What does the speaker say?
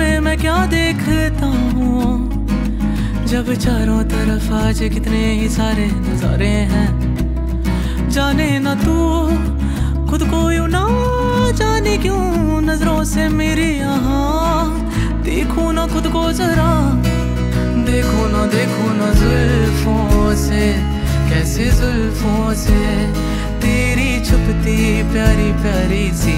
मैं क्या देखता हूँ, जब चारों तरफ आज कितने ही सारे नजारे हैं। जाने ना तू खुद को यूं ना जाने क्यों नजरों से मेरे यहाँ देखूं ना खुद को जरा, देखो ना जुल्फों से, कैसे जुल्फों से तेरी छुपती प्यारी प्यारी सी